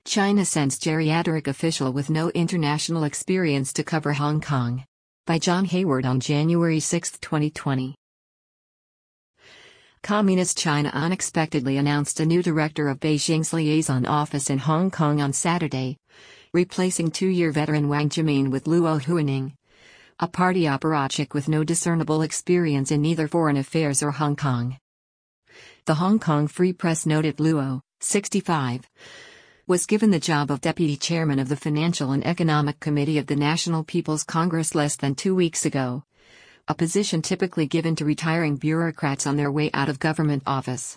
China sends geriatric official with no international experience to cover Hong Kong. By John Hayward on January 6, 2020. Communist China unexpectedly announced a new director of Beijing's liaison office in Hong Kong on Saturday, replacing two-year veteran Wang Jimin with Luo Huining, a party apparatchik with no discernible experience in either foreign affairs or Hong Kong. The Hong Kong Free Press noted Luo, 65, was given the job of deputy chairman of the Financial and Economic Committee of the National People's Congress less than 2 weeks ago, a position typically given to retiring bureaucrats on their way out of government office.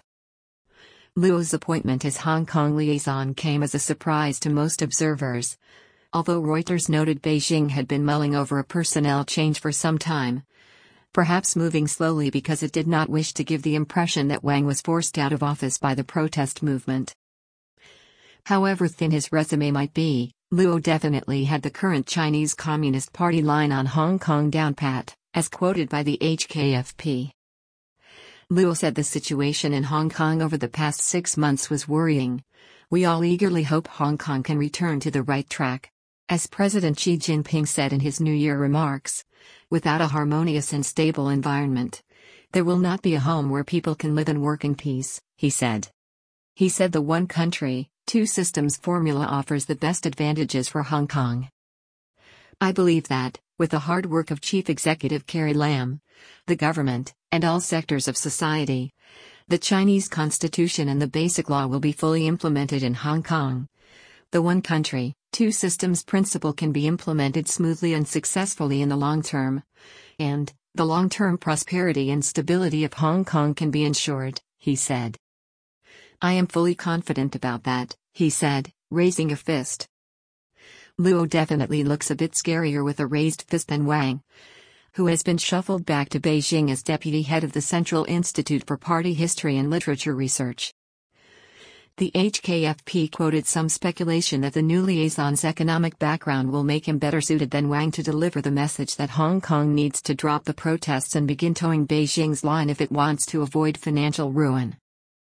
Luo's appointment as Hong Kong liaison came as a surprise to most observers, although Reuters noted Beijing had been mulling over a personnel change for some time, perhaps moving slowly because it did not wish to give the impression that Wang was forced out of office by the protest movement. However thin his resume might be, Luo definitely had the current Chinese Communist Party line on Hong Kong down pat, as quoted by the HKFP. Luo said the situation in Hong Kong over the past 6 months was worrying. We all eagerly hope Hong Kong can return to the right track. As President Xi Jinping said in his New Year remarks, without a harmonious and stable environment, there will not be a home where people can live and work in peace, he said. He said the one country, two systems formula offers the best advantages for Hong Kong. I believe that, with the hard work of Chief Executive Carrie Lam, the government, and all sectors of society, the Chinese Constitution and the Basic Law will be fully implemented in Hong Kong. The one country, two systems principle can be implemented smoothly and successfully in the long term, and the long-term prosperity and stability of Hong Kong can be ensured, he said. I am fully confident about that, he said, raising a fist. Luo definitely looks a bit scarier with a raised fist than Wang, who has been shuffled back to Beijing as deputy head of the Central Institute for Party History and Literature Research. The HKFP quoted some speculation that the new liaison's economic background will make him better suited than Wang to deliver the message that Hong Kong needs to drop the protests and begin towing Beijing's line if it wants to avoid financial ruin.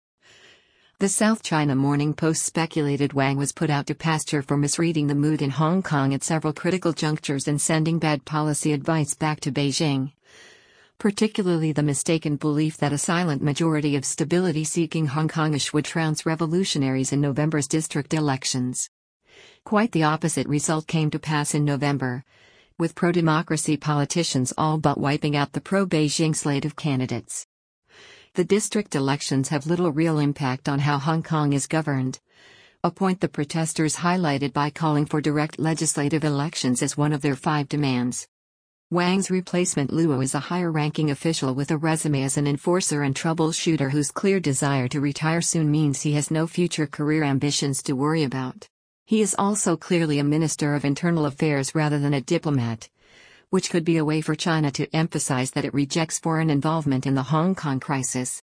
The South China Morning Post speculated Wang was put out to pasture for misreading the mood in Hong Kong at several critical junctures and sending bad policy advice back to Beijing, particularly the mistaken belief that a silent majority of stability-seeking Hong Kongish would trounce revolutionaries in November's district elections. Quite the opposite result came to pass in November, with pro-democracy politicians all but wiping out the pro-Beijing slate of candidates. The district elections have little real impact on how Hong Kong is governed, a point the protesters highlighted by calling for direct legislative elections as one of their 5 demands. Wang's replacement Luo is a higher-ranking official with a resume as an enforcer and troubleshooter whose clear desire to retire soon means he has no future career ambitions to worry about. He is also clearly a minister of internal affairs rather than a diplomat, which could be a way for China to emphasize that it rejects foreign involvement in the Hong Kong crisis.